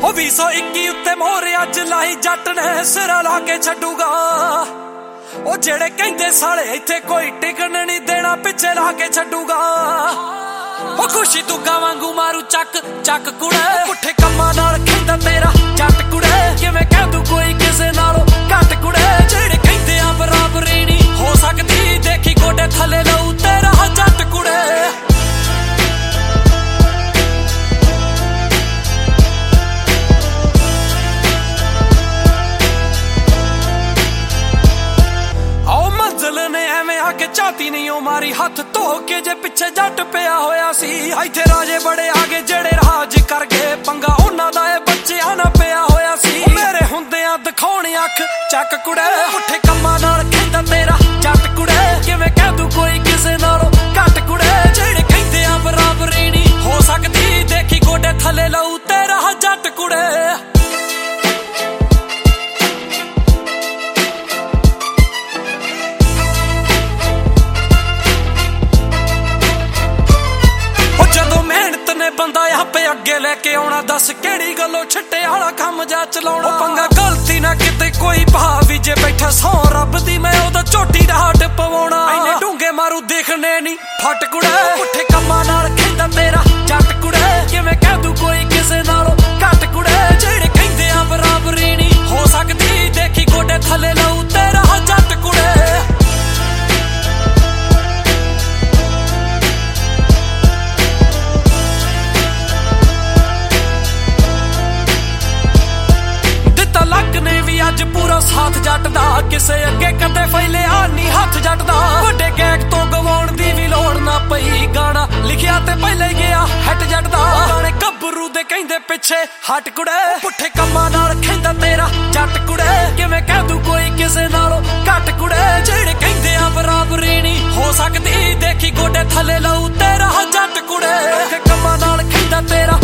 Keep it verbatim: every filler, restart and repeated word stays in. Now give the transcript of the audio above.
ਉਹ ਵੀਹ ਸੌ ਇੱਕੀ ਉੱਤੇ ਮੋਹਰ ਅੱਜ ਲਾਈ ਜੱਟ ਨੇ ਸਿਰਾ ਲਾ ਕੇ ਛੱਡੂਗਾ। ਉਹ ਜਿਹੜੇ ਕਹਿੰਦੇ ਸਾਲੇ ਇੱਥੇ ਕੋਈ ਟਿਕਣ ਨਹੀਂ ਦੇਣਾ ਪਿੱਛੇ ਲਾ ਕੇ ਛੱਡੂਗਾ। ਉਹ ਖੁਸ਼ੀ ਤੂੰ ਵਾਂਗੂ ਮਾਰੂ ਚੱਕ ਚੱਕ ਕੁੜੇ ਪੁੱਠੇ ਕੰਮਾਂ ਨਾਲ ਖਿੰਦਾ ਤੇਰਾ ਜੱਟ ਕੁੜੇ ਕਿਵੇਂ ਕਹਿ ਤੂੰ ਕੋਈ ਕਿਸੇ ਨਾਲੋਂ ਘੱਟ ਕੁੜੇ ਜਿਹੜੇ ਕਹਿੰਦੇ ਆ ਬਰਾਬਰੀ ਨਹੀਂ ਹੋ ਸਕਦੀ ਦੇਖੀ ਗੋਡੇ ਥੱਲੇ ਲਊ ਤੇਰਾ ਜੱਟ ਕੁੜੇ। ਝਾਤੀ ਨਹੀਂ ਉਹ ਮਾਰੀ ਹੱਥ ਧੋ ਕੇ ਜੇ ਪਿੱਛੇ ਜੱਟ ਪਿਆ ਹੋਇਆ ਸੀ। ਇੱਥੇ ਰਾਜੇ ਬੜੇ ਆਗੇ ਜਿਹੜੇ ਰਾਜ ਕਰ ਗਏ ਪੰਗਾ ਉਹਨਾਂ ਦਾ ਇਹ ਬੱਚਿਆਂ ਨਾਲ ਪਿਆ ਹੋਇਆ ਸੀ। ਮੇਰੇ ਹੁੰਦਿਆਂ ਦਿਖਾਉਣ ਅੱਖ ਚੱਕ ਕੁੜੇ ਪੁੱਠੇ ਕੰਮਾਂ ਨਾਲ ਖਿੰਦਾ ਤੇਰਾ ਜੱਟ ਕੁੜੇ ਕਿਵੇਂ ਕਹਿ ਤੂੰ ਕੋਈ ਕਿਸੇ ਨਾਲੋਂ ਘੱਟ ਕੁੜੇ ਜਿਹੜੇ ਕਹਿੰਦੇ ਆ ਬਰਾਬਰੀ ਨਹੀਂ ਹੋ ਸਕਦੀ ਦੇਖੀ ਗੋਡੇ ਥੱਲੇ ਲਊ ਤੇਰਾ ਜੱਟ ਕੁੜੇ। ਬੰਦਾ ਆਪੇ ਅੱਗੇ ਲੈ ਕੇ ਆਉਣਾ ਦੱਸ ਕਿਹੜੀ ਗੱਲੋਂ ਛੱਟੇ ਵਾਲਾ ਕੰਮ ਜਾ ਚਲਾਉਣਾ। ਪੰਗਾ ਗਲਤੀ ਨਾ ਕਿਤੇ ਕੋਈ ਭਾ ਵੀ ਜੇ ਬੈਠਾ ਸੌ ਰੱਬ ਦੀ ਮੈਂ ਉਹਦਾ ਝੋਟੀ ਦਾ ਹੱਟ ਪਵਾਉਣਾ। ਐਨੇ ਡੂੰਗੇ ਮਾਰੂ ਦੇਖਣੇ ਨਹੀਂ ਫੱਟ ਕੁੜੇ ਪੁੱਠੇ ਕੰਮਾਂ ਨਾਲ ਖਿੰਦਾ ਤੇਰਾ ਜੱਟ ਕੁੜੇ ਕਿਵੇਂ ਕਹਿ ਤੂੰ ਕੋਈ ਕਿਸੇ ਨਾਲੋਂ ਘੱਟ ਕੁੜੇ ਜਿਹੜੇ ਕਹਿੰਦੇ ਆ ਬਰਾਬਰੀ ਨਹੀਂ ਹੋ ਸਕਦੀ ਦੇਖੀ ਗੋਡੇ ਥੱਲੇ ਲਊ ਤੇਰਾ ਜੱਟ ਕੁੜੇ। ਅੱਜ ਪੂਰਾ ਸਾਥ ਜੱਟ ਦਾ ਕਿਸੇ ਅੱਗੇ ਕਦੇ ਫੈਲਿਆ ਨਹੀਂ ਹੱਥ ਜੱਟ ਦਾ ਵੱਡੇ ਗੈਗ ਤੋਂ ਗਵਾਉਣ ਦੀ ਵੀ ਲੋੜ ਨਾ ਪਈ ਗਾਣਾ ਲਿਖਿਆ ਤੇ ਪਹਿਲੇ ਗਿਆ ਹੱਟ ਜੱਟ ਦਾ ਗਾਣੇ ਗੱਭਰੂ ਦੇ ਕਹਿੰਦੇ ਪਿੱਛੇ ਹੱਟ ਕੁੜੇ ਪੁੱਠੇ ਕੰਮਾਂ ਨਾਲ ਖਿੰਦਾ ਤੇਰਾ ਜੱਟ ਕੁੜੇ ਕਿਵੇਂ ਕਹਿ ਤੂੰ ਕੋਈ ਕਿਸੇ ਨਾਲੋਂ ਘੱਟ ਕੁੜੇ ਜਿਹੜੇ ਕਹਿੰਦੇ ਆ ਬਰਾਬਰੀ ਨਹੀਂ ਹੋ ਸਕਦੀ ਦੇਖੀ ਗੋਡੇ ਥੱਲੇ ਲਊ ਤੇਰਾ ਜੱਟ ਕੁੜੇ ਪੁੱਠੇ ਕੰਮਾਂ ਨਾਲ ਖਿੰਦਾ ਤੇਰਾ